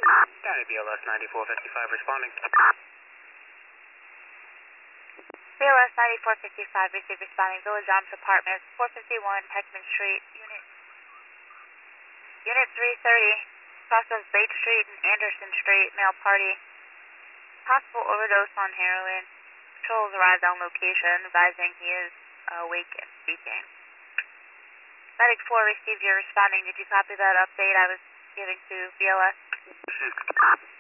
County BLS 9455 responding. BLS 9455, received responding, Village Arms Apartments, 451 Heckman Street, Unit 330, cross of Bates Street and Anderson Street, male party. Possible overdose on heroin. Patrols arrived on location, advising he is awake and speaking. Medic 4 received your responding. Did you copy that update I was giving to BLS? Received.